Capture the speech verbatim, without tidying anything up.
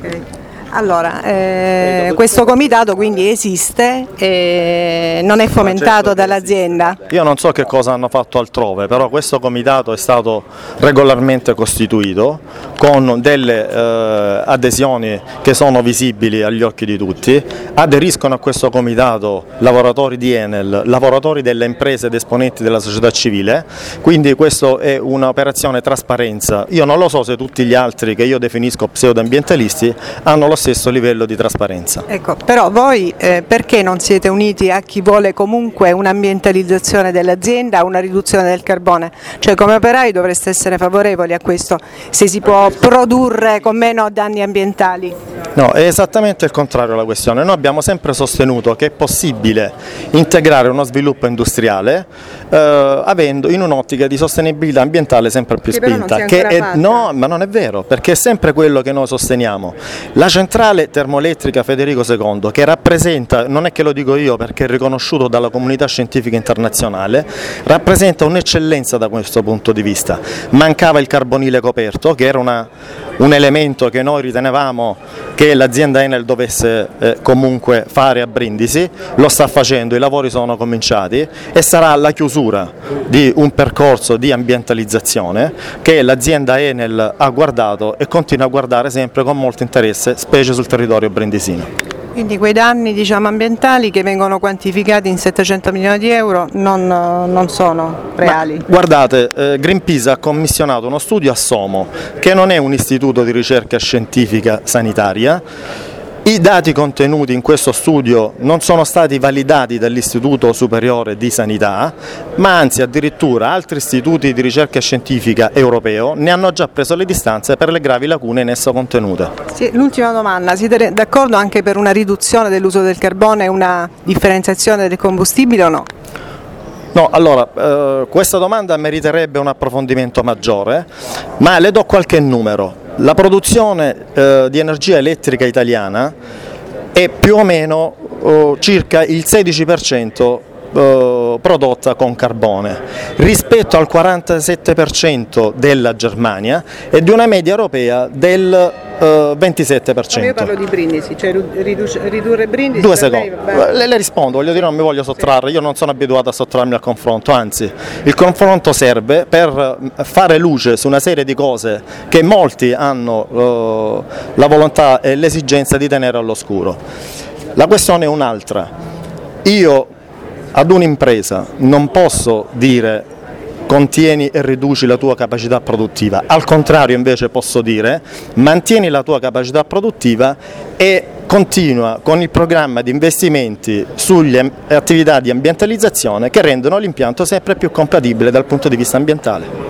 Okay. Allora, eh, questo comitato quindi esiste e non è fomentato dall'azienda? Io non so che cosa hanno fatto altrove, però questo comitato è stato regolarmente costituito con delle eh, adesioni che sono visibili agli occhi di tutti. Aderiscono a questo comitato lavoratori di Enel, lavoratori delle imprese ed esponenti della società civile, quindi questo è un'operazione trasparenza. Io non lo so se tutti gli altri che io definisco pseudoambientalisti hanno lo stesso livello di trasparenza. Ecco, però voi eh, perché non siete uniti a chi vuole comunque un'ambientalizzazione dell'azienda, una riduzione del carbone? Cioè come operai dovreste essere favorevoli a questo, se si può produrre con meno danni ambientali? No, è esattamente il contrario la questione. Noi abbiamo sempre sostenuto che è possibile integrare uno sviluppo industriale eh, avendo in un'ottica di sostenibilità ambientale sempre più che spinta. Che è, no, ma non è vero, perché è sempre quello che noi sosteniamo. La centrale termoelettrica Federico secondo, che rappresenta, non è che lo dico io perché è riconosciuto dalla comunità scientifica internazionale, rappresenta un'eccellenza da questo punto di vista. Mancava il carbonile coperto, che era una, un elemento che noi ritenevamo che l'azienda Enel dovesse eh, comunque fare a Brindisi, lo sta facendo, i lavori sono cominciati e sarà la chiusura di un percorso di ambientalizzazione che l'azienda Enel ha guardato e continua a guardare sempre con molto interesse, specie sul territorio brindisino. Quindi quei danni, diciamo, ambientali che vengono quantificati in settecento milioni di euro non, non sono reali? Ma, guardate, eh, Greenpeace ha commissionato uno studio a Somo, che non è un istituto di ricerca scientifica sanitaria. I dati contenuti in questo studio non sono stati validati dall'Istituto Superiore di Sanità, ma anzi addirittura altri istituti di ricerca scientifica europeo ne hanno già preso le distanze per le gravi lacune in esso contenute. Sì, l'ultima domanda, siete d'accordo anche per una riduzione dell'uso del carbone e una differenziazione del combustibile o no? No, allora, eh, questa domanda meriterebbe un approfondimento maggiore, ma le do qualche numero. La produzione eh, di energia elettrica italiana è più o meno eh, circa il sedici per cento eh, prodotta con carbone, rispetto al quarantasette per cento della Germania e di una media europea del Uh, ventisette per cento. Ma io parlo di Brindisi, cioè riduce, ridurre Brindisi. Due secondi, le, le rispondo, voglio dire, non mi voglio sottrarre, sì. Io non sono abituato a sottrarmi al confronto, anzi il confronto serve per fare luce su una serie di cose che molti hanno uh, la volontà e l'esigenza di tenere all'oscuro. La questione è un'altra, io ad un'impresa non posso dire contieni e riduci la tua capacità produttiva, al contrario invece posso dire mantieni la tua capacità produttiva e continua con il programma di investimenti sulle attività di ambientalizzazione che rendono l'impianto sempre più compatibile dal punto di vista ambientale.